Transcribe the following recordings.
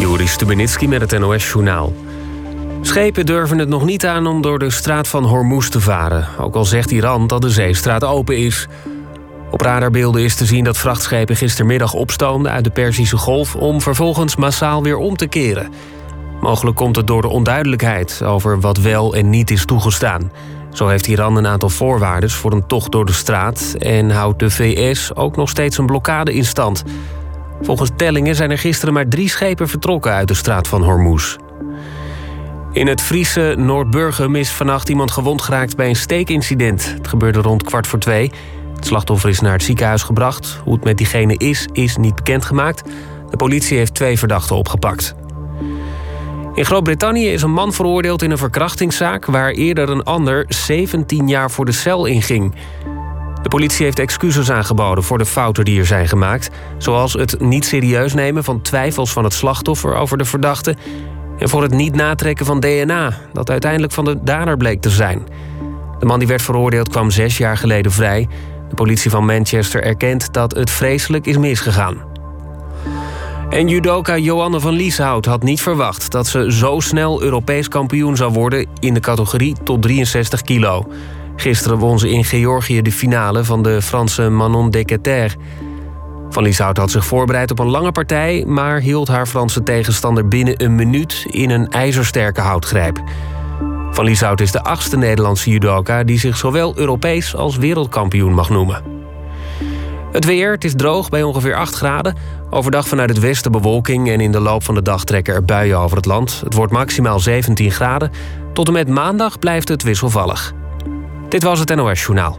Joris Stubenitski met het NOS-journaal. Schepen durven het nog niet aan om door de straat van Hormuz te varen. Ook al zegt Iran dat de zeestraat open is. Op radarbeelden is te zien dat vrachtschepen gistermiddag opstoomden uit de Perzische Golf om vervolgens massaal weer om te keren. Mogelijk komt het door de onduidelijkheid over wat wel en niet is toegestaan. Zo heeft Iran een aantal voorwaarden voor een tocht door de straat en houdt de VS ook nog steeds een blokkade in stand. Volgens tellingen zijn er gisteren maar 3 schepen vertrokken uit de straat van Hormuz. In het Friese Noordburgum is vannacht iemand gewond geraakt bij een steekincident. Het gebeurde rond 1:15. Het slachtoffer is naar het ziekenhuis gebracht. Hoe het met diegene is niet bekendgemaakt. De politie heeft 2 verdachten opgepakt. In Groot-Brittannië is een man veroordeeld in een verkrachtingszaak waar eerder een ander 17 jaar voor de cel inging. De politie heeft excuses aangeboden voor de fouten die er zijn gemaakt, zoals het niet serieus nemen van twijfels van het slachtoffer over de verdachte en voor het niet natrekken van DNA, dat uiteindelijk van de dader bleek te zijn. De man die werd veroordeeld kwam 6 jaar geleden vrij. De politie van Manchester erkent dat het vreselijk is misgegaan. En judoka Joanne van Lieshout had niet verwacht dat ze zo snel Europees kampioen zou worden in de categorie tot 63 kilo. Gisteren won ze in Georgië de finale van de Franse Manon Decater. Van Lieshout had zich voorbereid op een lange partij, maar hield haar Franse tegenstander binnen een minuut in een ijzersterke houtgreep. Van Lieshout is de 8e Nederlandse judoka die zich zowel Europees als wereldkampioen mag noemen. Het weer, het is droog bij ongeveer 8 graden. Overdag vanuit het westen bewolking en in de loop van de dag trekken er buien over het land. Het wordt maximaal 17 graden. Tot en met maandag blijft het wisselvallig. Dit was het NOS Journaal.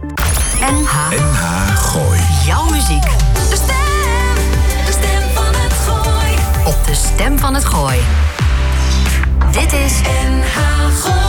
NH Gooi. Jouw muziek. De stem van het Gooi. Op de stem van het Gooi. Dit is NH Gooi.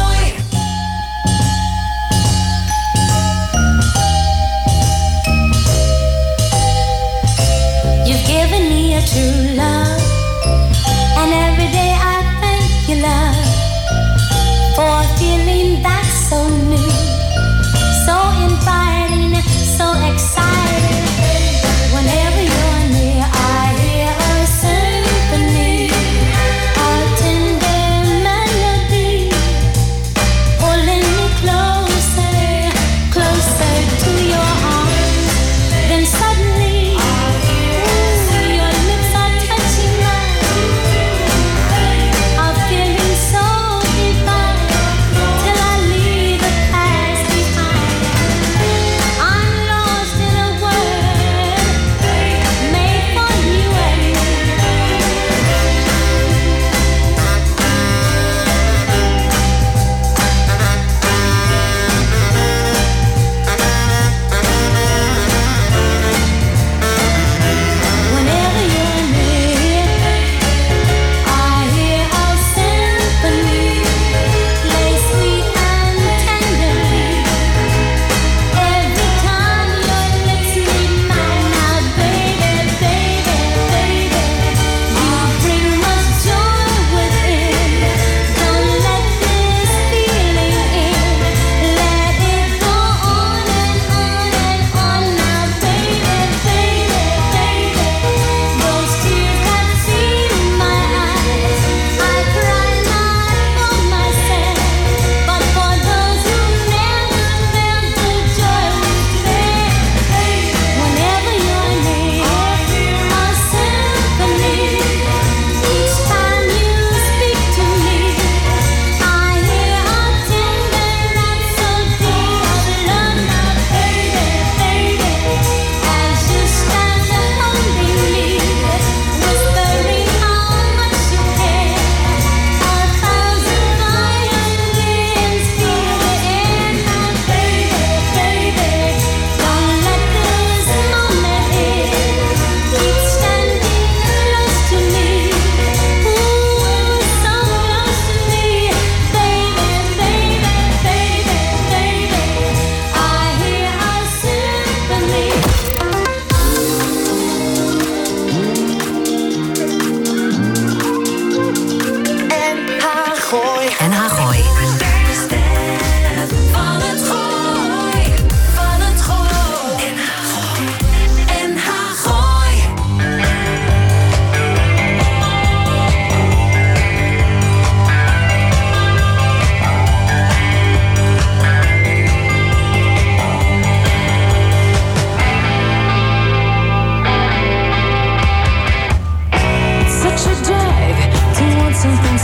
You've given me a true love, and every day I thank you, love, for a feeling that's so new, so inviting, so exciting. Whenever you're near, I hear a symphony, a tender melody, pulling me closer, closer to your arms. Then suddenly, your lips are touching mine.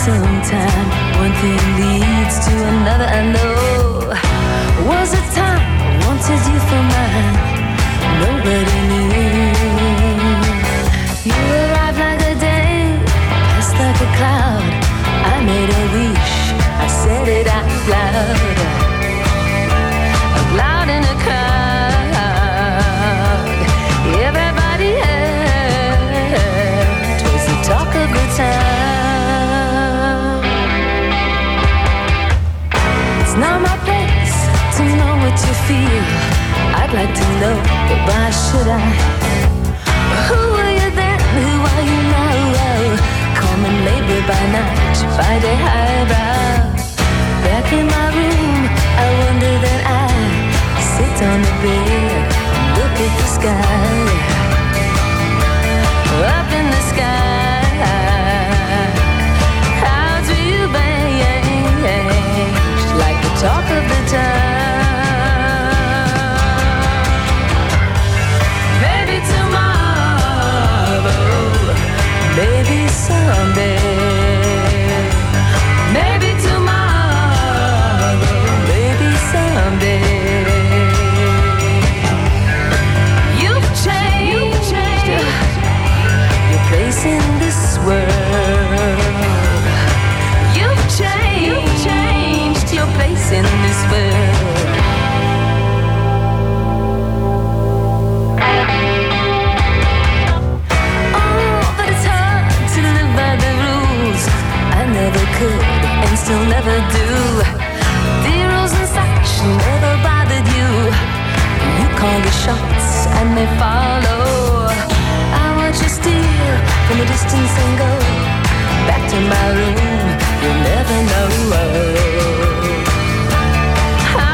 sometime. One thing leads to another, I know. Was a time I wanted you for mine. Nobody knew. You arrived like a day, passed like a cloud. I made a wish, I said it out loud. Loud in a crowd. Everybody heard. 'Twas the talk of the town. It's not my place to know what you feel. I'd like to know, but why should I? Who were you then? Who are you now? Common labor by night, by day highbrow. Back in my room, I wonder that I sit on the bed, look at the sky. Up in the sky, how do you change like the talk of the town? Maybe tomorrow, maybe someday. Maybe tomorrow, maybe someday. You've changed your place in this world. You've changed your place in this world. Oh, but it's hard to live by the rules. I never could and still never do. The rules and such never bothered you. You call the shots and they follow. I watch you steal from a distance and go back to my room. You'll never know. I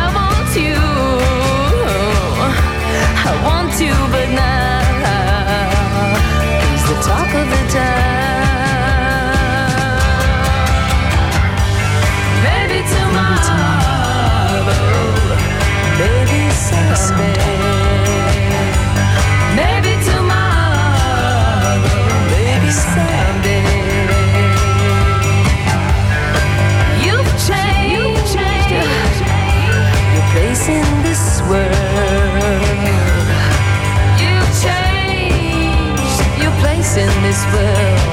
want you, but now he's the talk of the town. Maybe tomorrow, maybe someday. Maybe tomorrow, maybe someday. You've changed your place in this world. You've changed your place in this world.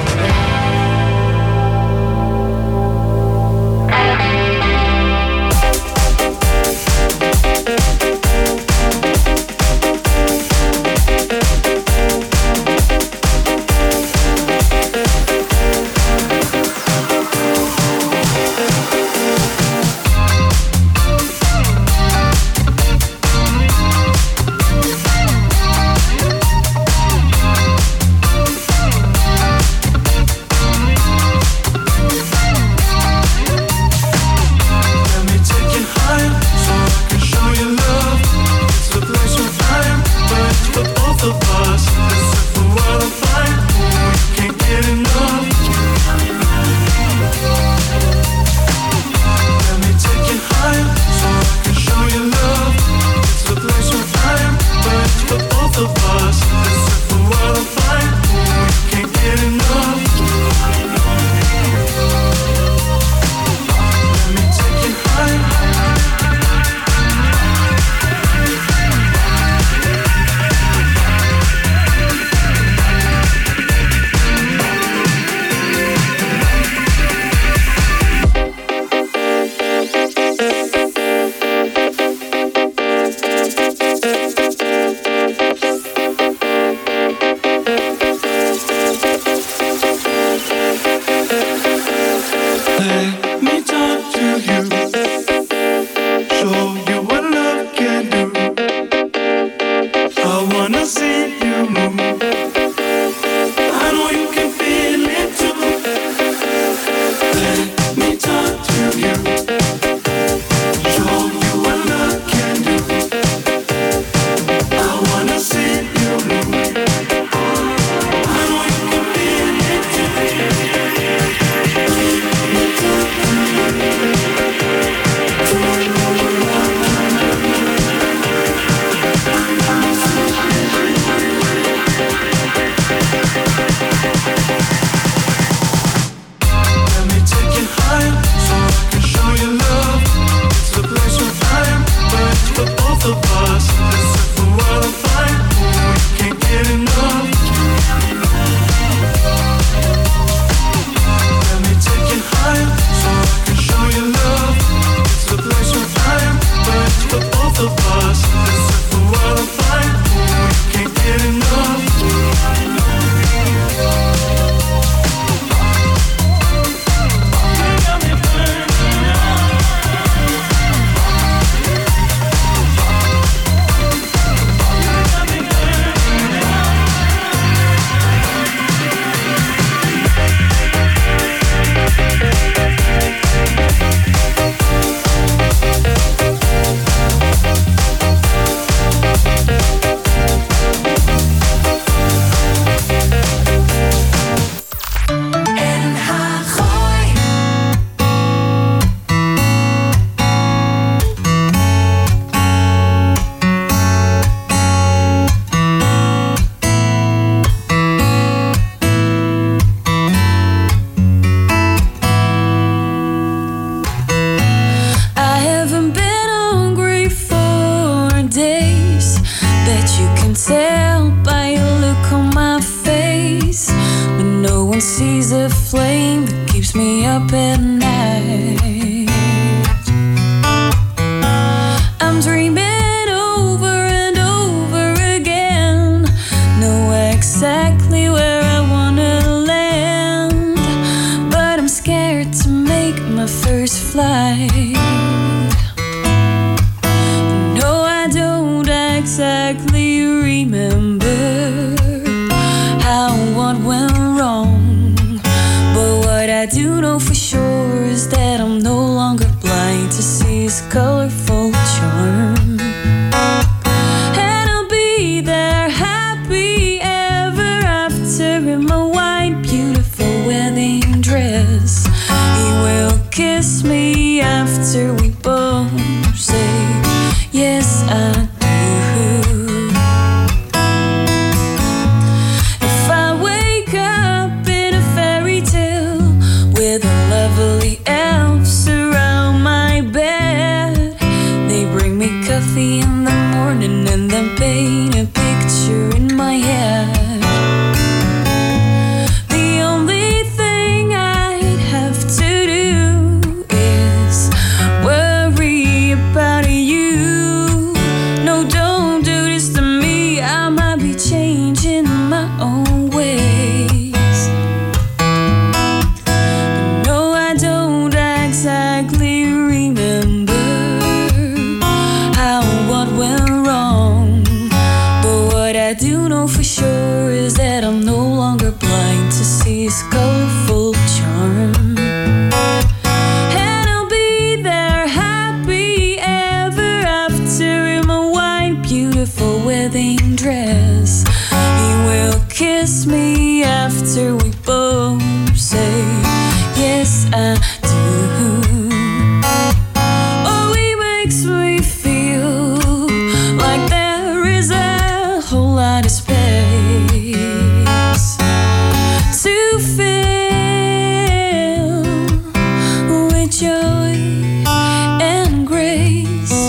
sees a flame that keeps me up at night. I'm dreaming over and over again, know exactly where I wanna land, but I'm scared to make my first flight. No, I don't exactly remember how what went wrong, but what I do know for sure is that I'm no longer blind to see his colorful charm. And I'll be there happy ever after in my white beautiful wedding dress. He will kiss me after we both say yes I do. If I wake up in a fairy tale with a lovely elves around my bed, they bring me coffee in the morning and then paint a picture in my head. The only thing I'd have to do is worry about you. No, don't do this to me, I might be changing my own ways. No, I don't exactly remember how what went wrong, but what I do know for sure is that I'm no longer blind to see his colorful charm. And I'll be there happy ever after in my white beautiful wedding dress. He will kiss me after we both say yes I do. Oh, he makes me feel like there is a whole lot of space to fill with joy and grace.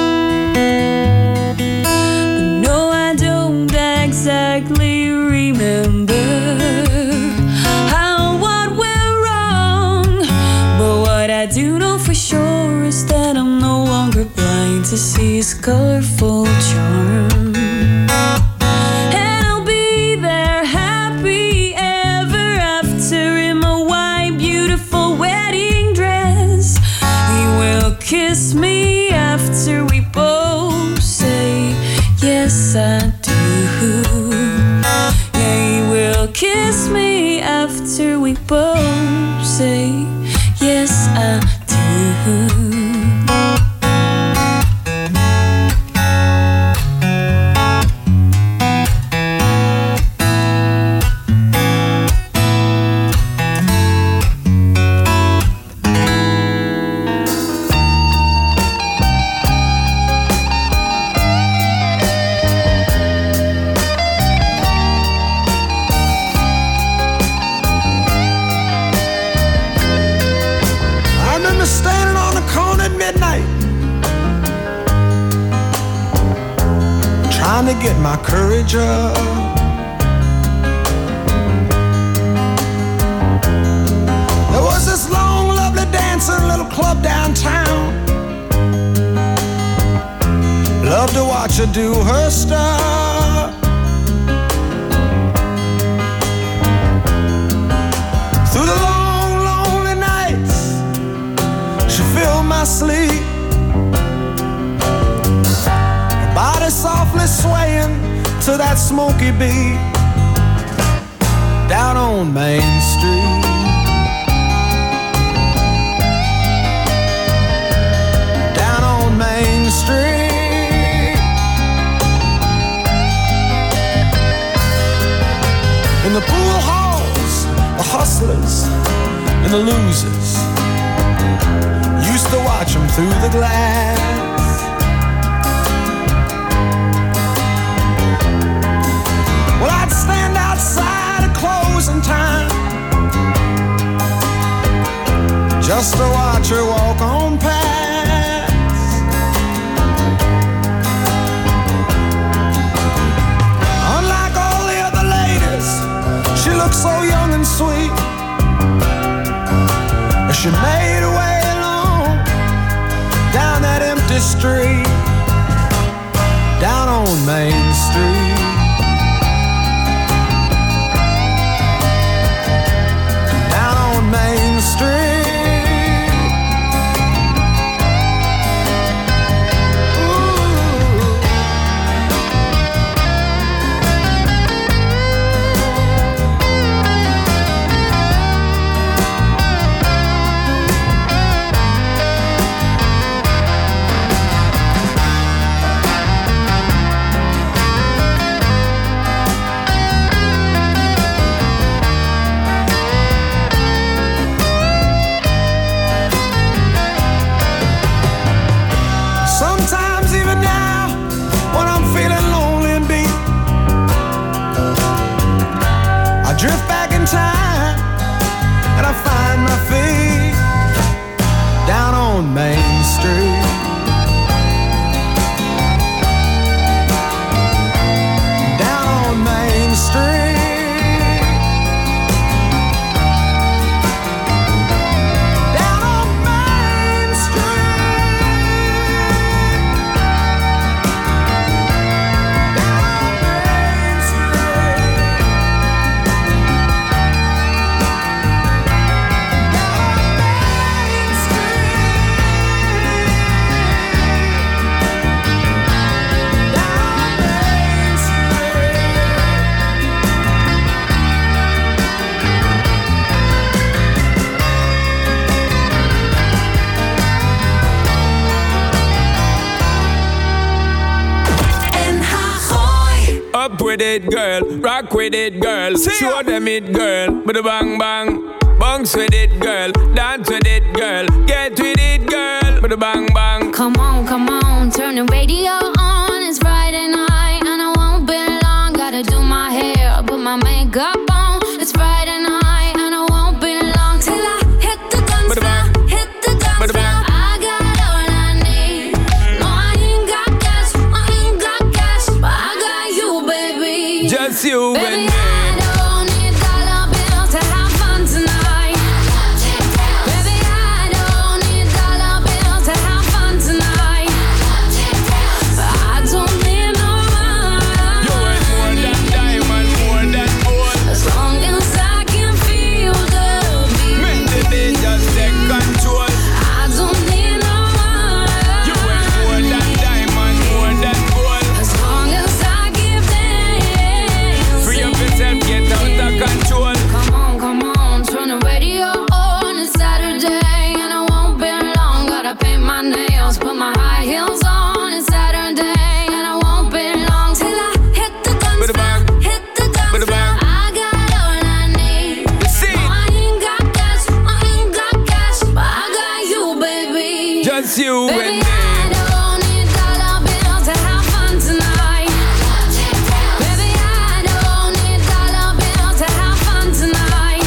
But no, I don't exactly remember how what went wrong, but what I do know for sure is that I'm no longer blind to see his colorful charm. And I'll be there happy ever after in my white beautiful wedding dress. He will kiss me after we both say yes I do. Yeah, he will kiss me after we both say yes I do. I remember standing on the corner at midnight, trying to get my courage up. There was this long, lovely dancing little club downtown. Loved to watch her do her stuff. Through the long, lonely nights, she filled my sleep. Her body softly swaying to that smoky beat down on Main Street. Down on Main Street. In the pool halls, the hustlers and the losers used to watch them through the glass. Well, I'd stand outside at closing time just to watch her walk on past. Unlike all the other ladies, she looked so young and sweet. with it, girl. Rock with it, girl. Show them it, girl. With a bang bang. Bounce with it, girl. Dance with it, girl. Get with it, girl. With a bang bang. Come on, turn the radio on. It's Friday night and I won't be long. Gotta do my hair, put my makeup on. It's Friday night and I won't be long till I hit the dance floor. Hit the dance floor. I got all I need. No, I ain't got cash, but I got you, baby. Just you baby, and me. I don't need dollar bills to have fun tonight. Baby, I don't need dollar bills to have fun tonight. I don't need no money. You ain't more than diamond, more than gold. As long as I can feel the beat. Make the beat just take control. I don't need no money. You ain't more than diamond, more than gold. As long as I give them. Free up yourself, get out of control. Come on, turn the radio on. It's Saturday and I won't be long. Gotta paint my nails, put my high heels on. It's Saturday and I won't be long till I hit the dance floor. Hit the dance floor. I got all I need. See? No, I ain't got cash, but I got you, baby. Just you and Baby, me. I don't need dollar bills to have fun tonight. Baby, I don't need dollar bills to have fun tonight.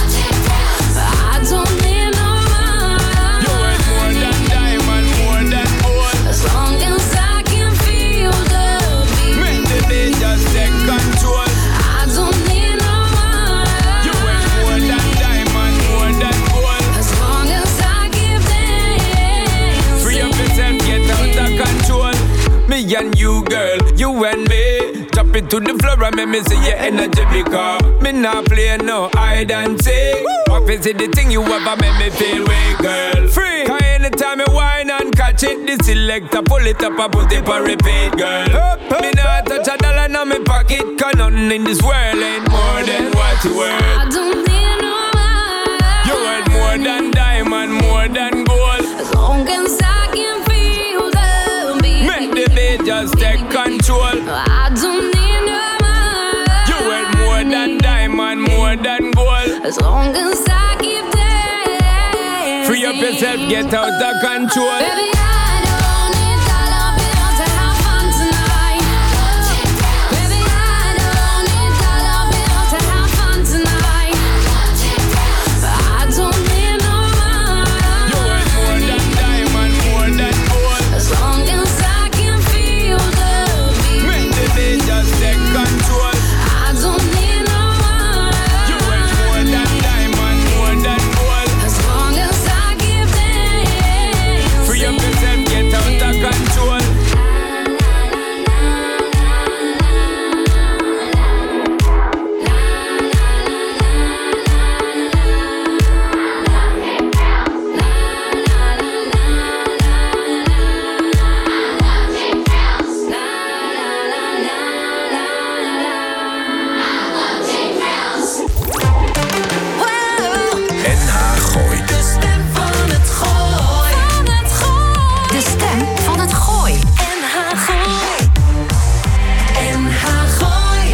I don't need no You money. ain't more than diamond, more than gold. As long as I can feel the beat. Make the beat just take control. I don't need no You ain't more money. than diamond, more than gold. As long as I give them. Free up yourself, get out of control. Me and you, girl, you and me. Drop it to the floor and make me see your energy because me not play no hide and seek. What is it the thing you ever make me feel way, girl? Free. Cause anytime you whine and catch it, the selector pull it up and put it on repeat, girl. Me not touch a dollar in my pocket, cause nothing in this world ain't more than what you worth. I don't need no money. You worth more than diamond, more than gold. As long as I can feel the beat. Make the beat just take control. I don't need no money. You worth more than diamond, more than gold. As long as I keep dancing. Free up yourself, get out of control. Baby, I don't need dollar bills to have fun tonight. Baby, I don't need dollar bills to have fun tonight. I don't need no You worth more money. than diamond, more than gold. As long as I can feel the beat. Make the beat just take control. I don't need no You worth money. more than diamond, more than gold. As long as I give them. Free up yourself, get out of control. NH Gooi. De stem van het gooi. De stem van het gooi. NH Gooi. NH Gooi.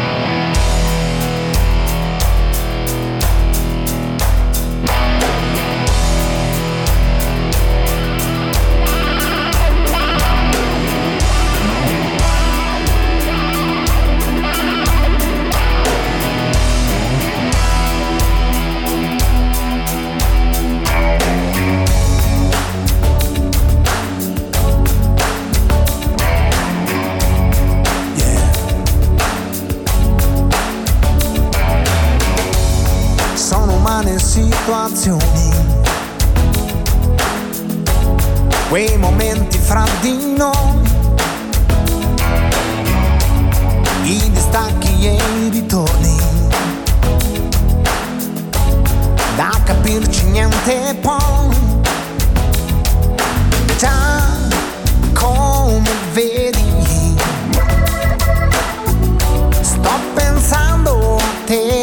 Sono umane situazioni, quei momenti fra di noi, i distacchi e i ritorni, da capirci niente poi, già come vedi, sto pensando a te.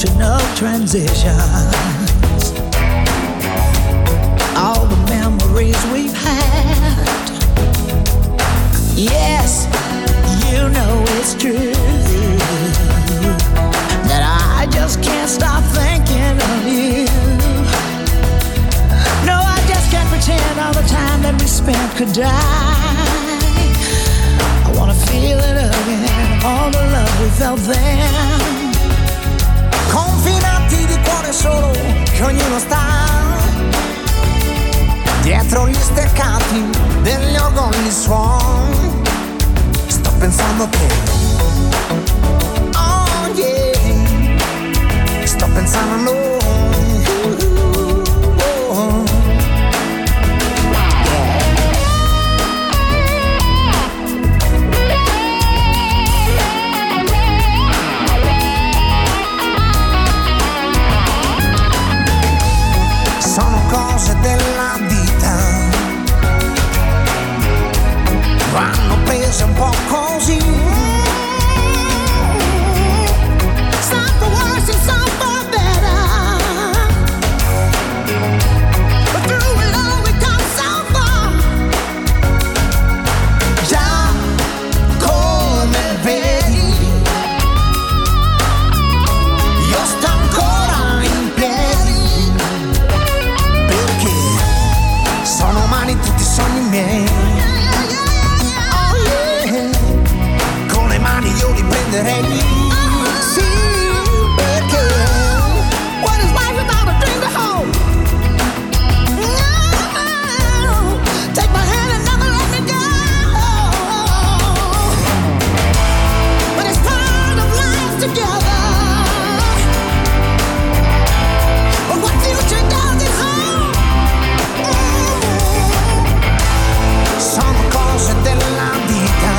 emotional transitions, all the memories we've had. Yes, you know it's true that I just can't stop thinking of you. No, I just can't pretend all the time that we spent could die. I wanna feel it again, all the love we felt then. Confinati di cuore solo, che ognuno sta dietro gli steccati degli orgogli suon. Sto pensando a te, oh yeah, sto pensando a noi. Sono cose della vita, vanno prese un po' così. Some for worse and some for better, but through it all we come so far. Già come vedi, io sto ancora in piedi, perché sono umani tutti i sogni miei. Oh yeah, con le mani io li prenderei. Sì, perché what is life without a dream to hold? No, take my hand and never let me go. But it's part of life together. But what future does it hold? Sono cose della vita,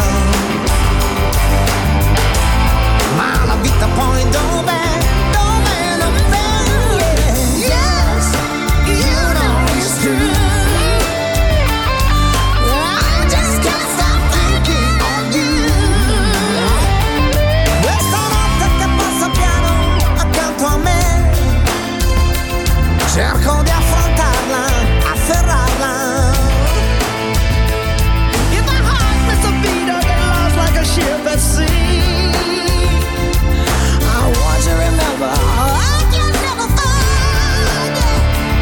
ma la vita poi dov'è? Dov'è? Dov'è? Yes, you know it's true. I just can't stop thinking of you. Questa notte che passa piano accanto a me, cerco di affrontarla, afferrarla. If my heart missed a beat, I get lost like a ship at sea. I want to remember, I can never forget.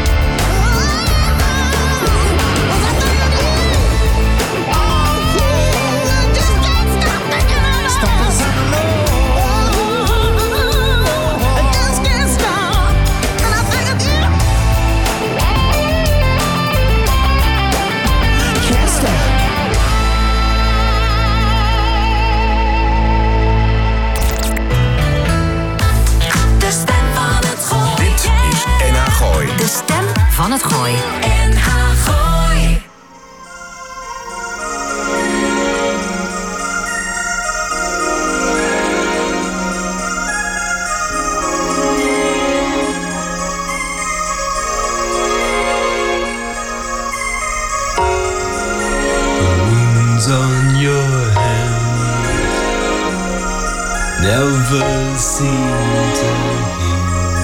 Was I thinking of you? Oh yeah, just can't stop thinking of you. Sto pensando I just can't stop, and I think of you. Can't stop. De stem van het gooi. Dit is NH Gooi. De stem van het gooi. NH Gooi. Wounds on your hands never seem to heal.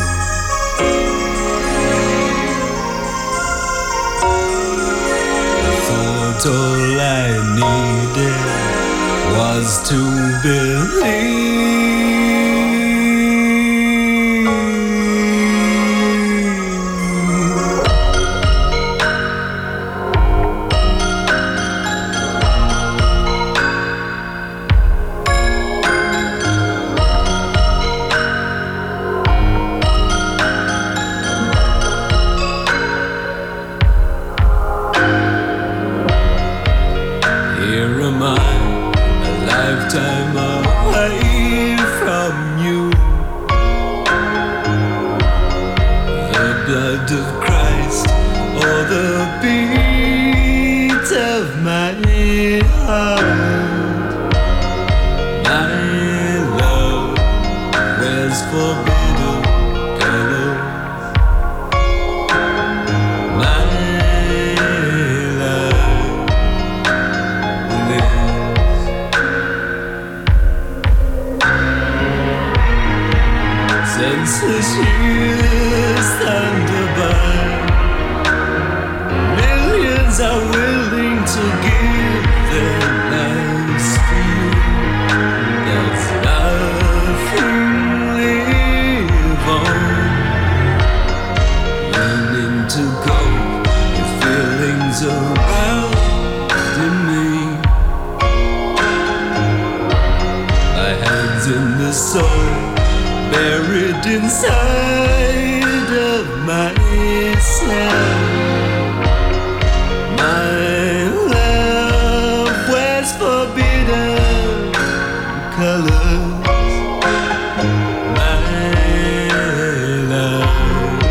I thought all I needed was to believe. Here am I, a lifetime away from surrounding me. My hands in the soul, buried inside of myself. My love wears forbidden colors. My love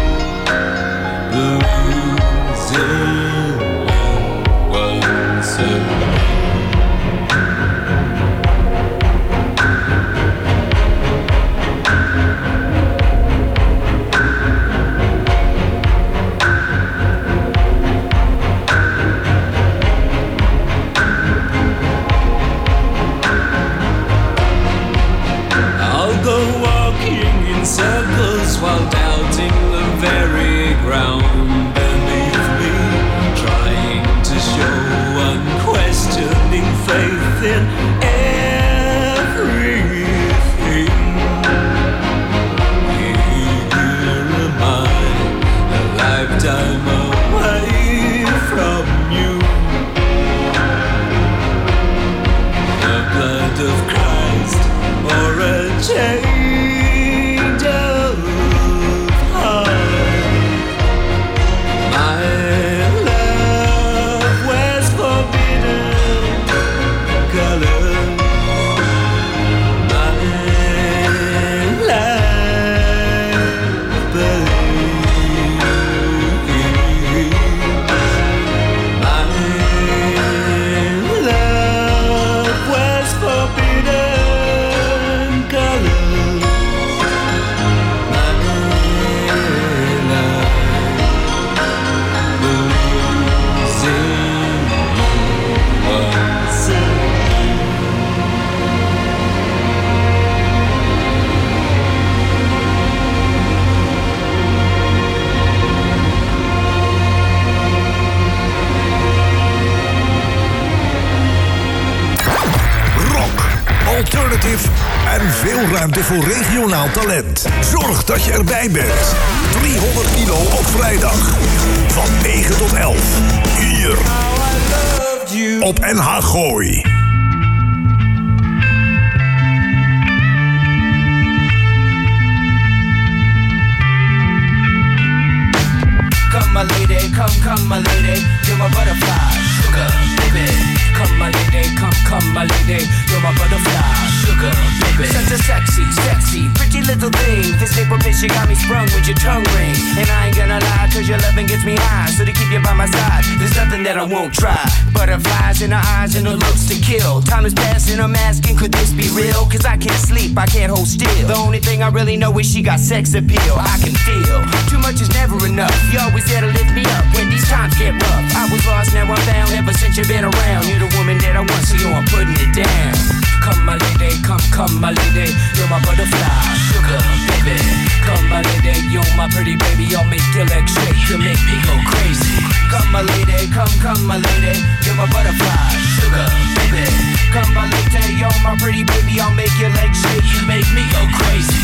believes in once again. Circles while doubting the very ground beneath me, trying to show unquestioning faith in everything. Here am I, a lifetime away from you. The blood of Christ or a change. En veel ruimte voor regionaal talent. Zorg dat je erbij bent. 300 kilo op vrijdag. Van 9 tot 11. Hier. Op NH Gooi. Come my lady, come my lady. You're my butterfly, sugar, baby. Come my lady, come my lady. You're my butterfly, sugar, baby. Such a sexy, pretty little thing. This April bitch, you got me sprung with your tongue ring. And I ain't gonna lie, cause your loving gets me high. So to keep you by my side, there's nothing that I won't try. Butterflies in her eyes and her looks to kill. Time is passing, I'm asking, could this be real? Cause I can't sleep, I can't hold still. The only thing I really know is she got sex appeal. I can feel, too much is never enough. You always there to lift me up when these times get rough. I was lost, now I'm found, ever since you've been around. You're the woman that I want, so yo, I'm putting it down. Come my lady, come my lady. You're my butterfly, sugar, baby. Come my lady, you're my pretty baby. I'll make your legs shake, you'll make me go crazy. Come my lady, come my lady. You're my butterfly, sugar, baby. Come my lady, you're my pretty baby. I'll make your legs shake, you make me go crazy.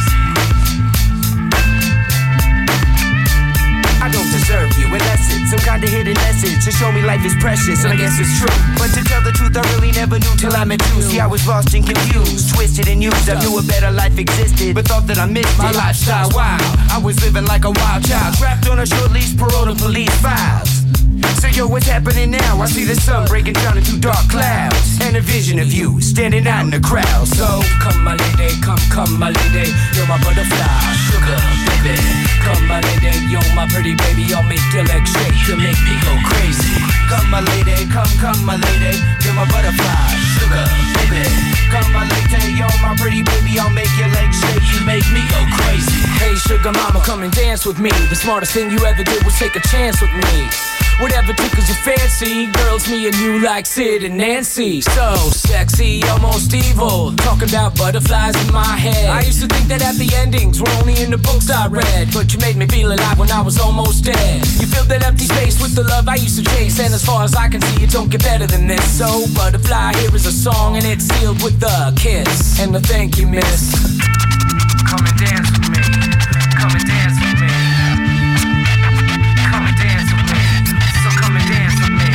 I don't deserve you unless it's some kind of hidden message to show me life is precious, and I guess it's true. But to tell the truth, I really never knew till I met you. See, I was lost and confused, twisted and used. I knew a better life existed, but thought that I missed my lifestyle. Wow, I was living like a wild child, trapped on a short leash, parole to police files. So yo, what's happening now? I see the sun breaking down into dark clouds, and a vision of you standing out in the crowd. So come my lady, come my lady. You're my butterfly, sugar, baby. Come my lady, you're my pretty baby. I'll make your legs shake, you'll make me go crazy. Come my lady, come my lady. You're my butterfly, sugar, baby. Come my lady, you're my pretty baby. I'll make your legs shake, you make me go crazy. Hey sugar mama, come and dance with me. The smartest thing you ever did was take a chance with me. Whatever tickles your fancy, girls, me and you like Sid and Nancy. So sexy, almost evil, talking about butterflies in my head. I used to think that happy endings were only in the books I read, but you made me feel alive when I was almost dead. You filled that empty space with the love I used to chase, and as far as I can see, it don't get better than this. So butterfly, here is a song, and it's sealed with a kiss and a thank you, miss. Come and dance with me, come and dance with me. Come and dance with me, so come and dance with me.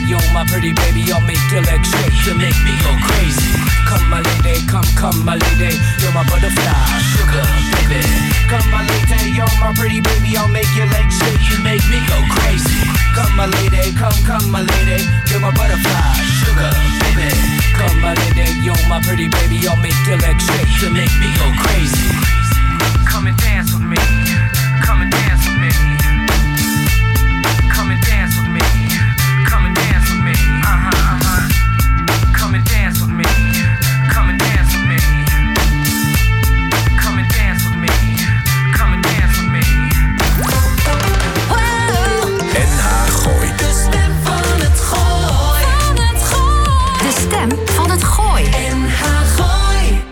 yo, my pretty baby, I'll make your legs shake to make me go crazy. Come my lady, come my lady, you're my butterfly, sugar baby. Come my lady, yo, my pretty baby, I'll make your legs shake to make me go crazy. Come my lady, come my lady, you're my butterfly, sugar baby. Come my lady, yo, my pretty baby, I'll make your legs shake to make me go crazy. Come and dance with me, come and dance with me. Come and dance with me, come and dance with me. Come and dance with me, come and dance with me. Come and dance with me, come and dance with me. NH Gooi. De stem van het Gooi. De stem van het Gooi. NH Gooi.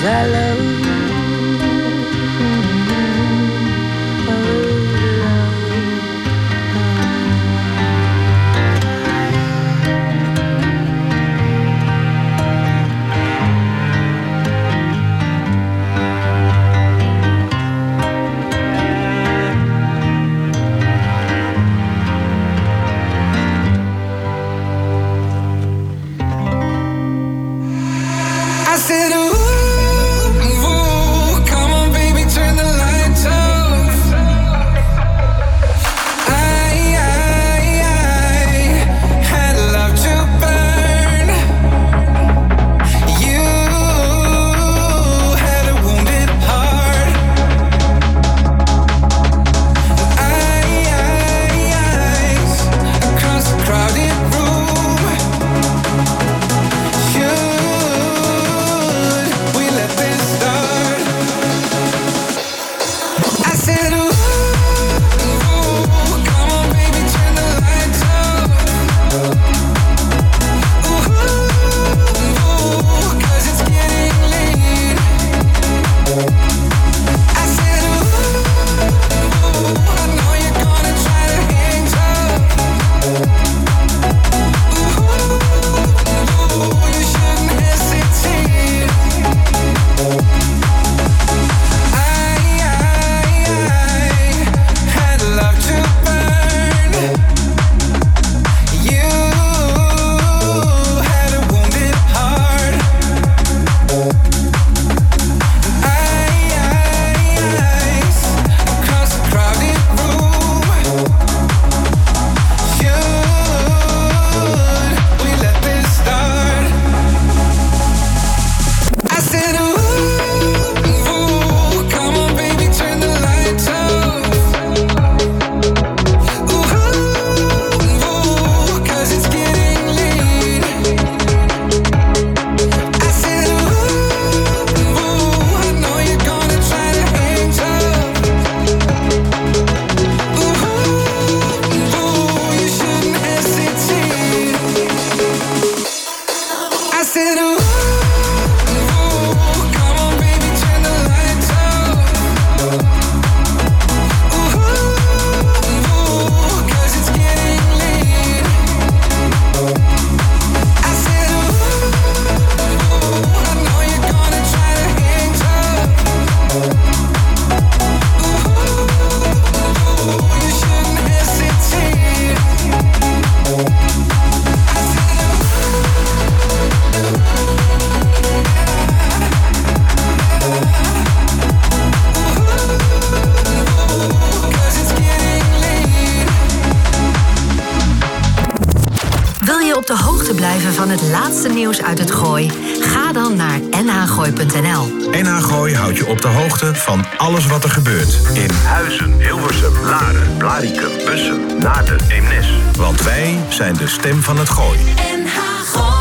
de hoogte blijven van het laatste nieuws uit het Gooi? Ga dan naar nhgooi.nl. NH Gooi houdt je op de hoogte van alles wat er gebeurt. In Huizen, Hilversum, Laren, Blaricum, Bussum, Naarden, Eemnes. Want wij zijn de stem van het Gooi. NH Gooi.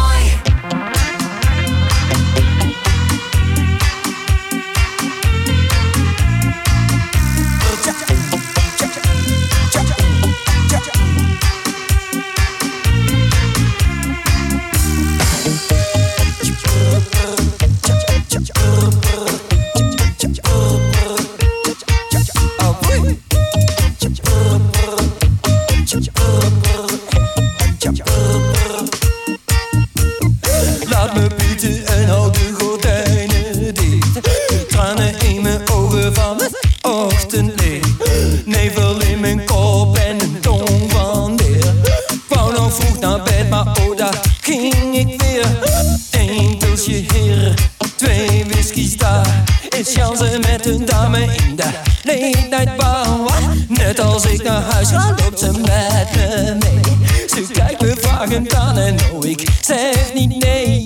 Laat me bieten en houd de gordijnen dicht. Tranen in mijn ogen van het ochtendlicht. Nevel in mijn kop en een tong van leer. Wou nog vroeg naar bed, maar oh daar ging ik weer. 1 pilsje hier, 2 whiskies daar. Is Jansen met een dame in de late night bar. Net als ik naar huis ga, loopt ze met me mee. Ze kijkt me vragend aan en oh, ik zeg niet nee.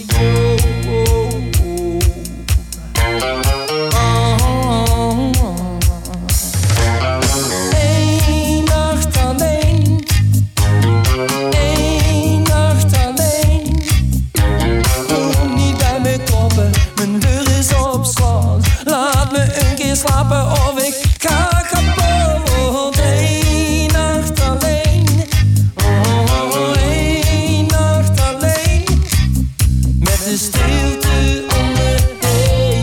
Eén nacht alleen. Eén nacht alleen. Kom niet bij me kloppen, mijn deur is op slot. Laat me een keer slapen of ik ga kapot. Eén nacht alleen. Één nacht alleen. Met de stilte om me heen.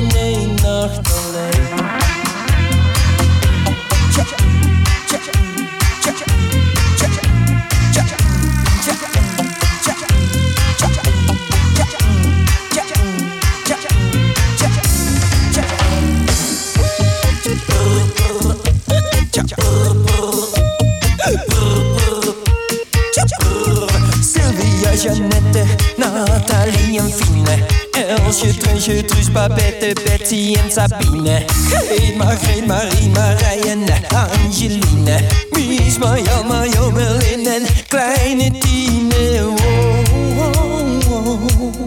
alleen fine. Elsje, Trunsje, Truus, Babette, Betsy en Sabine. Greet, Marie, Marije en Angeline. Mies, Marjan, Marjo, Merlin en kleine Tine. Oh, oh, oh.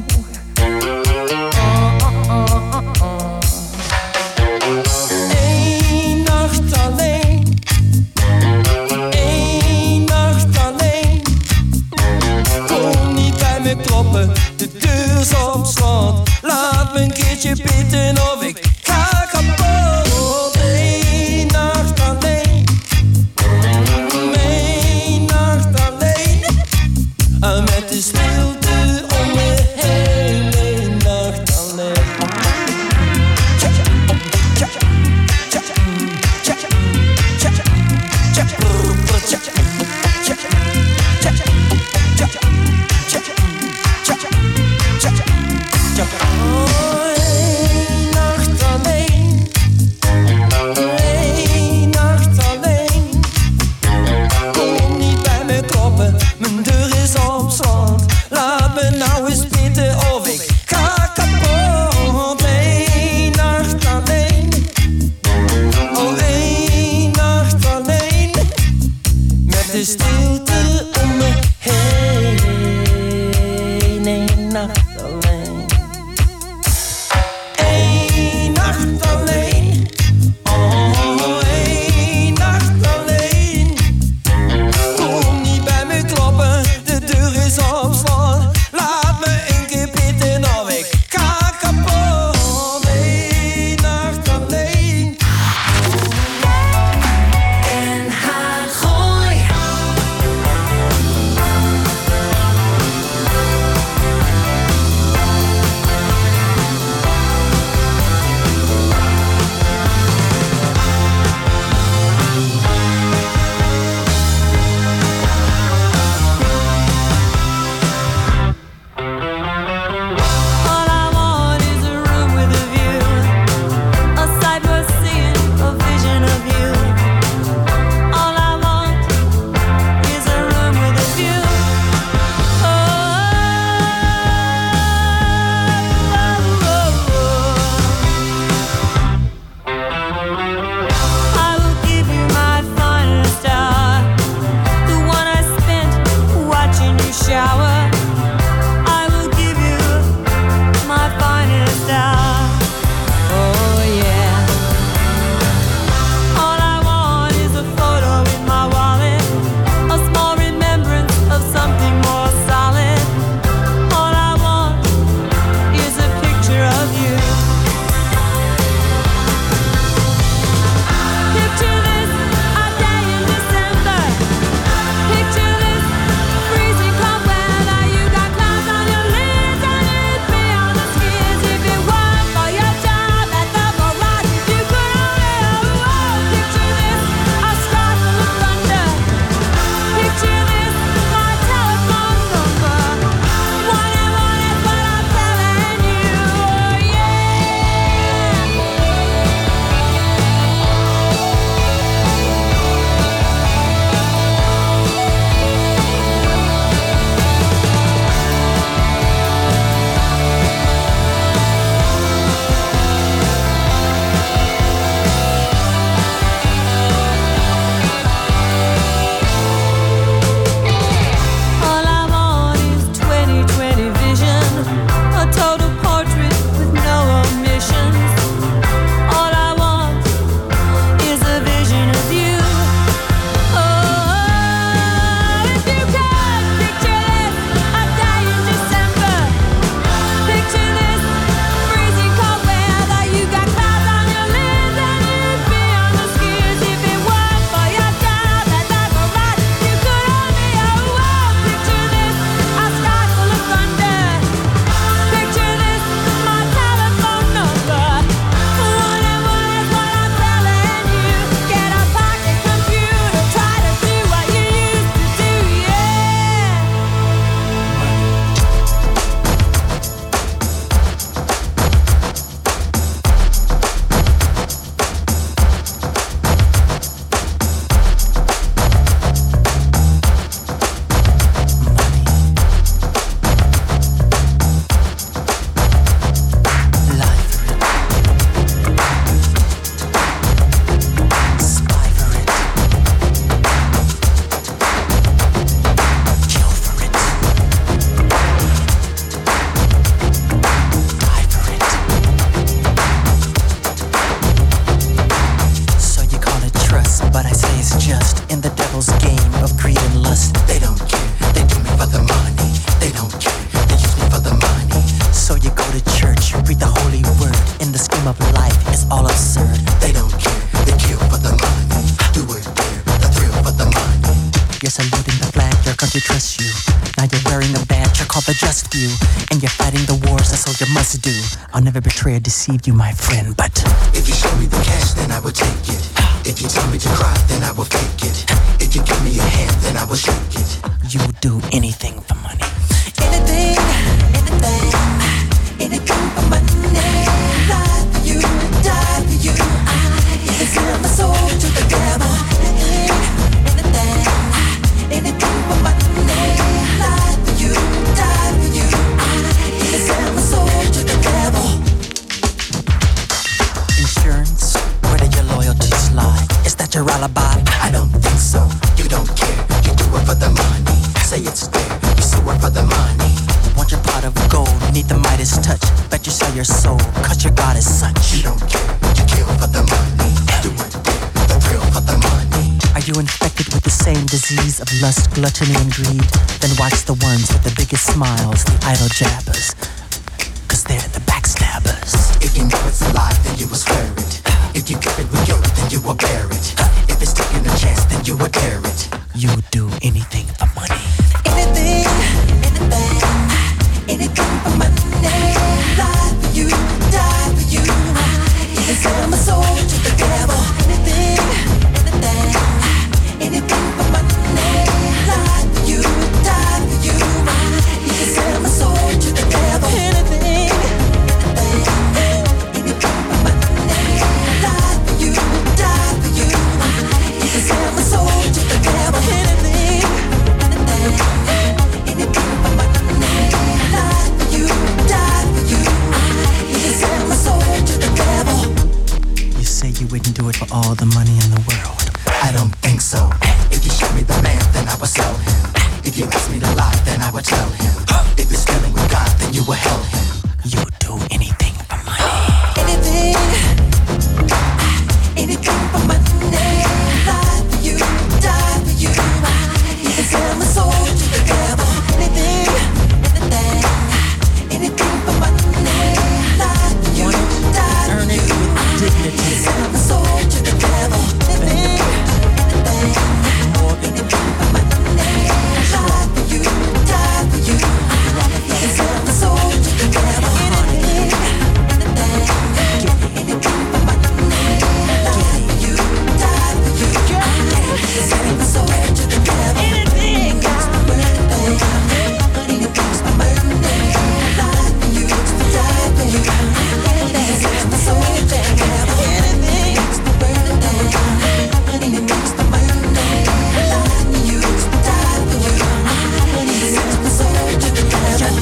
Eén nacht alleen. Eén nacht alleen. Kom niet bij me kloppen, de deur is op slot. Laat me een keertje bidden of ik ga kapot. Eén nacht alleen. Eén nacht alleen. Met de stilte om me heen. Eén nacht alleen. fighting the wars, that's all you must do. I'll never betray or deceive you, my friend, but if you show me the cash, then I will take it. If you tell me to cry, then I will fake it. If you give me a hand, then I will shake it. You will do anything for money. Anything, anything, anything for money. Lie for you, die for you. I sell my soul to the devil. Anything, anything for money. Lie for you, die for you. I sell my soul to the devil. Insurance, where do your loyalties lie? Is that your alibi? I don't think so. You don't care. You do it for the money. Say it's fair. You sue it for the money. Want your pot of gold, need the Midas touch. Bet you sell your soul, cause your God is such. You don't care. You kill for the money. Do it, the thrill for the money. Are you infected with the same disease of lust, gluttony, and greed? Then watch the ones with the biggest smiles, the idle jabbers. Cause they're the backstabbers. If you know it's a lie, then you will swear it. If you give it with yours, then you will bear it. If it's taking a chance, then you will dare it. You would do anything for money. Anything, anything, anything for money. Lie for you, die for you. You can sell my soul to the devil. Anything, anything, anything for money. Lie for you, die for you. You can sell my soul to the devil. Anything, anything, anything for money. Lie for you, die for you. You can sell my soul to the devil. Anything, anything, anything for money. Lie for you, die for you. You can sell my soul to the devil. You say you wouldn't do it for all the money in the world. I don't think so. If you show me the man, then I will sell him. If you ask me to lie, then I will tell him. If you're stealing with God, then you will help him. You would do anything for money. Anything, anything for money. Lie for you, die for you. You can sell my soul to the devil. Anything, anything, anything for money. Lie for you, die for you. You can sell my soul to the devil. Anything, anything, anything for money. Lie for you, die for you. You can sell my soul to the devil. Anything, anything, anything for money. Lie for you, die for you. You can sell my soul to the devil. Anything, anything for money. Lie for you, die for you. You can sell my soul to the devil. Anything, anything for money. Lie for you, die for you. You can sell my soul to the devil.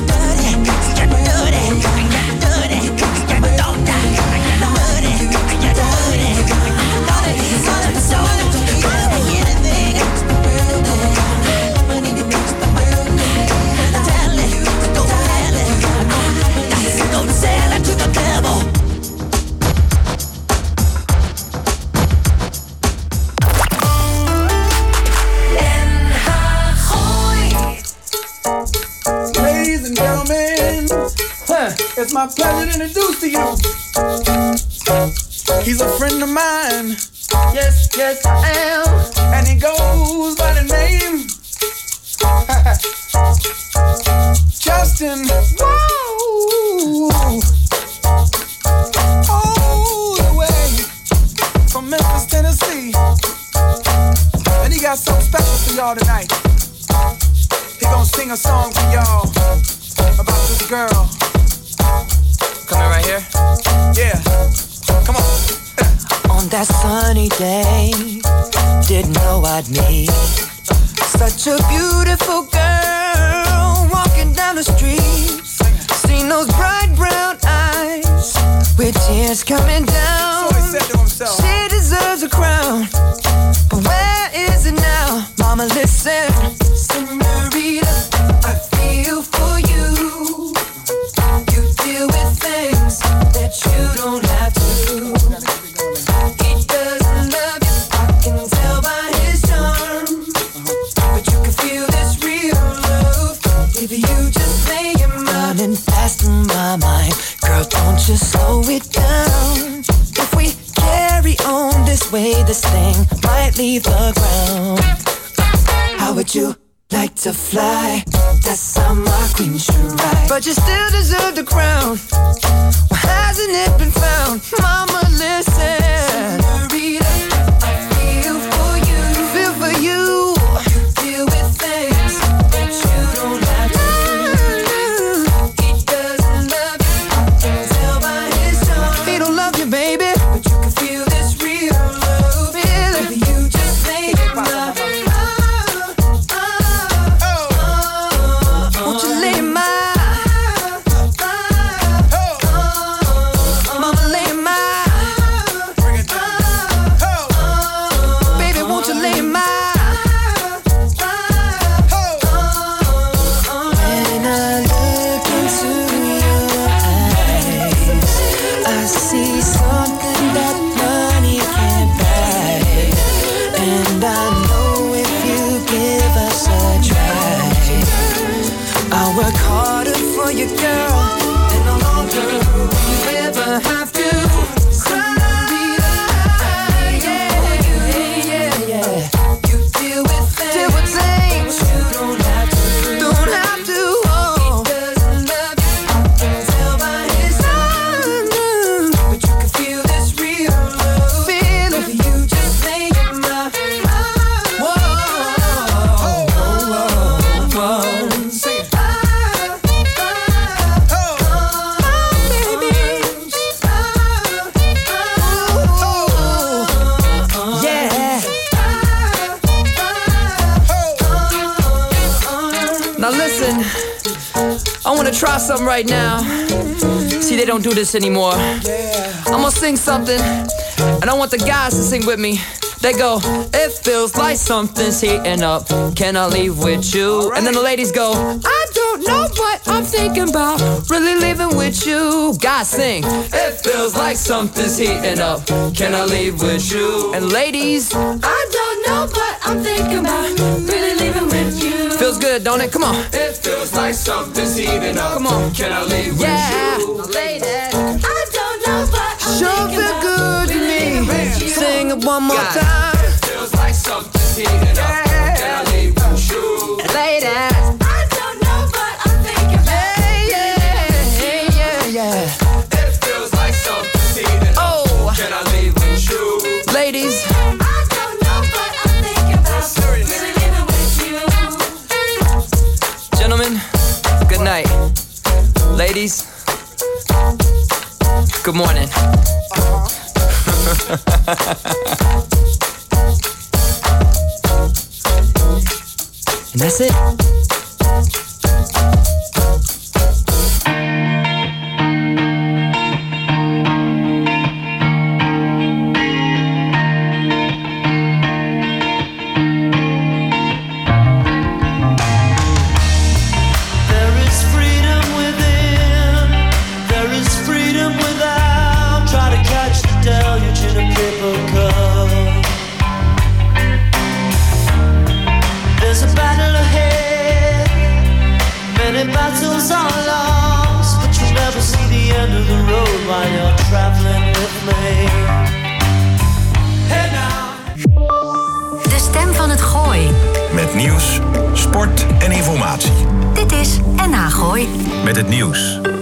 Ladies and gentlemen, it's my pleasure to introduce to you. He's a friend of mine. Yes, yes, I am. And he goes by the name Justin. Whoa. All the way from Memphis, Tennessee. And he got something special for y'all tonight. He gonna sing a song for y'all about this girl. Coming right here? Yeah, come on. On that sunny day, didn't know I'd meet such a beautiful girl walking down the street. Seen those bright brown eyes with tears coming down. So he said to himself, she deserves a crown, but where is it now? Mama, listen, senorita, I feel for you. You deal with things that you don't have to. He doesn't love you, I can tell by his charm. But you can feel this real love if you just lay your mind and fast in my mind. Girl, don't just slow it down. If we carry on this way, this thing might leave the ground. How would you like to fly That's how my queen should ride. But you still deserve the crown. Well, hasn't it been found? Mama, listen. Senorita, I feel for you. Feel for you. You deal with things that you don't have to do. He doesn't love you. I can tell by his tone. He don't love you, baby. But you can feel this real love. Really? Baby, you just made it love. Won't you lay my mama lay my baby, won't you lay my when I look into your eyes, I see something that money can't buy. And I know if you give us a try, I'll work harder for you, girl, and no longer will you ever have to cry. Yeah. You deal with things you don't have to. Oh. He doesn't love you. I can tell by his eyes. But you can feel this real love. Baby, you just make it my. Whoa. Sing it. Now listen, I wanna try something right now. See, they don't do this anymore. I'm gonna sing something, and I want the guys to sing with me. They go, it feels like something's heating up. Can I leave with you? And then the ladies go, I don't know, but I'm thinking about really leaving with you. Guys sing, it feels like something's heating up. Can I leave with you? And ladies, I don't know, but I'm thinking about really leaving with you. Feels good, don't it? Come on. It feels like something's heating up. Come on. Can I leave with you? Ladies, I don't know, but I'm sure feel good to me. Sing it one more time. It feels like something's heating up. Can I leave with you? Ladies, I don't know, but I'm thinking about yeah. It feels like something's heating up. Oh, can I leave with you? Ladies, I don't know, but I'm thinking about really living with you. Gentlemen, good night. Ladies, good morning. And that's it. Battles are lost, but you'll never see the end of the road while you're traveling with me. Hey now. De stem van het Gooi. Met nieuws, sport en informatie. Dit is NH Gooi. Met het nieuws.